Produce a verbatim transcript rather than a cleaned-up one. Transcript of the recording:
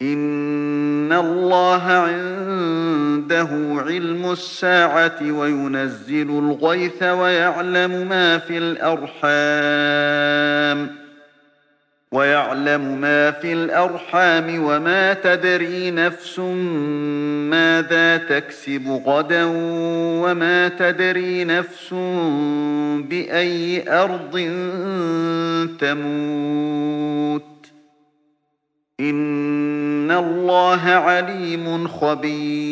إن الله عنده علم الساعة وينزل الغيث ويعلم ما في الأرحام ويعلم ما في الأرحام وما تدري نفس ماذا تكسب غدا وما تدري نفس بأي أرض تموت إن الله عليم خبير.